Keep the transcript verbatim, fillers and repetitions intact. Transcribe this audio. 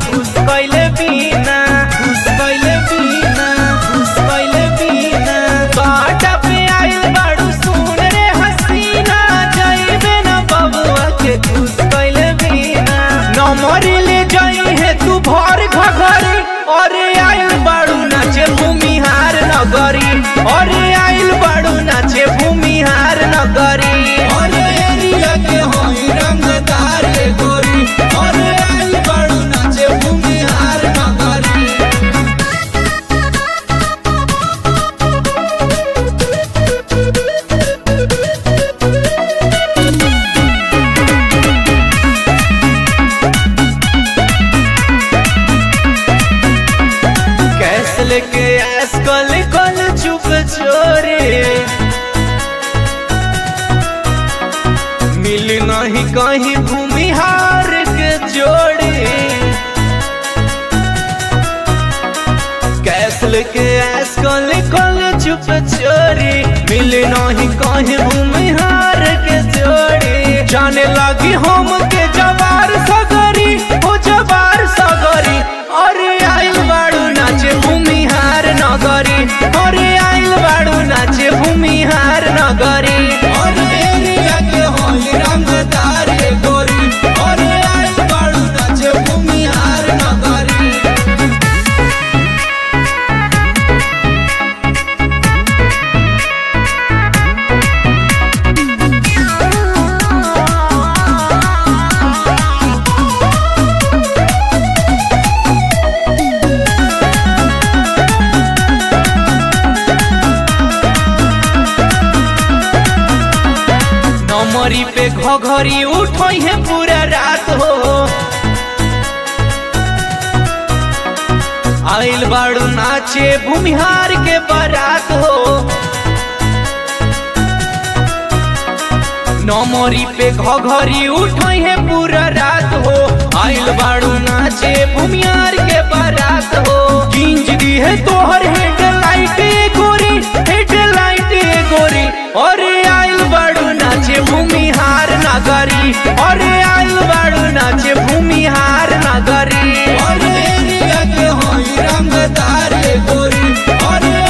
खुश कैले बिना खुश कैले बिना खुश कैले बिना बाटा पे आइल बाड़ू सुन रे हसीना जाइबे ना बबुआ के खुश कैले बिना नमरी ले जाई है तू भर घघरी और आइल बाड़ू नाचे भूमिहार नगरी और आइल बाड़ू नाचे भूमिहार नगरी और एरिया के होई रंगदार गोरी और आइल बाड़ू नाचे भूमिहार नगरी। कैस लेके ऐस कल कल चुप छोरे मिल नहीं कहीं भूमिहार के जोड़े कैस लेके ऐस कल कल चुप छोरे मिल नहीं कहीं भूमिहार के जोड़े जाने लगी हम के जवार सगरी हो जवार सगरी और आइल बाड़ू नाचे भूमिहार नगरी और आइल बाड़ू नाचे भूमिहार नगरी और एरिया के होई रंगदार गोरी और आइल बाड़ू नाचे भूमिहार नगरी। नमरी पे घघरी उठई है पूरा रात हो आइल बाड़ू नाचे भूमिहार के बारात हो नमरी पे घघरी उठई है पूरा रात हो आइल बाड़ू नाचे भूमिहार के बारात हो गिंज दी है तोहर हेडलाइट गोरी हेडलाइट गोरी और आइल बाड़ू नाचे भूमिहार नगरी और आइल बाड़ू नाचे भूमिहार नगरी और एरिया के होई रंगदार गोरी और